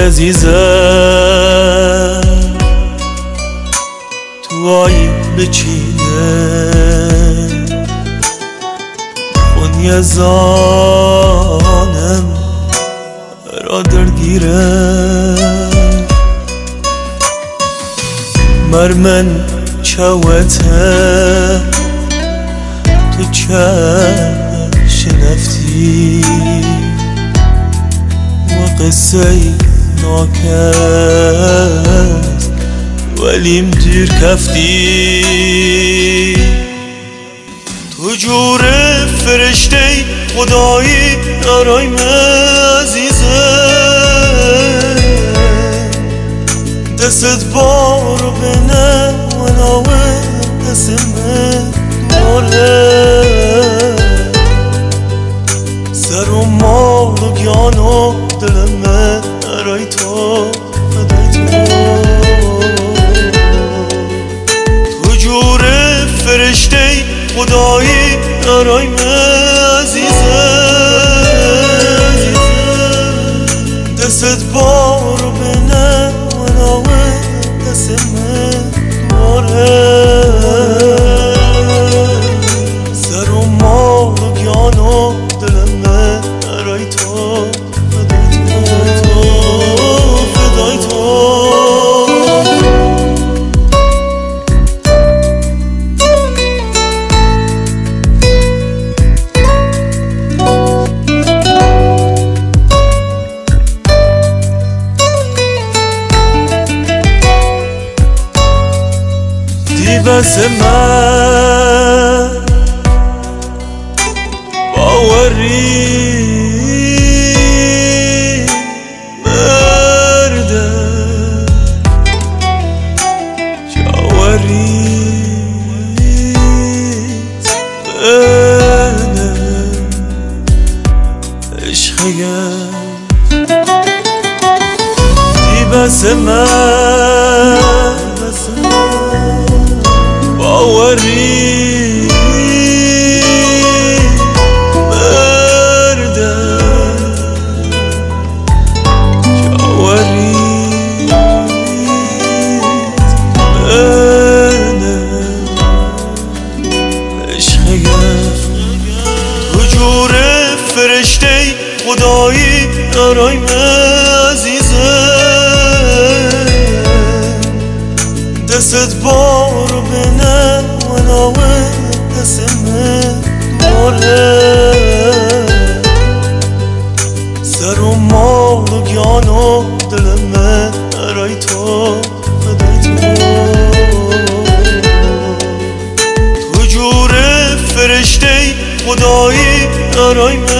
عزیزم تو آیین بچینه خونی زانم را درگیره مرمن چوته تو چش نفتی و قصه ناکس ولیم دیر کفتی تو جور فرشته خدایی دارایم عزیزه دست بارو بینه و ناوه دستمه دواره سر و مال و گیان و دلمه ارای تو فدای تو جور فرشته خدایی دارایم عزیزه دست بارو بینه و ناوه دستمه دواره سر و مال و گیان و دلمه ارای تو فدای تو فدای تو بس من باوری مرده جاوری بینه عشقیم دی بس من باوری مرده جاوری بینه عشقیم تو جور فرشته خدایی دارایم عزیزه دست بارو بینه و ناوه دستمه دواره سر و مال و گیان و دلمه ارای تو فدای تو جور فرشته خدایی دارایم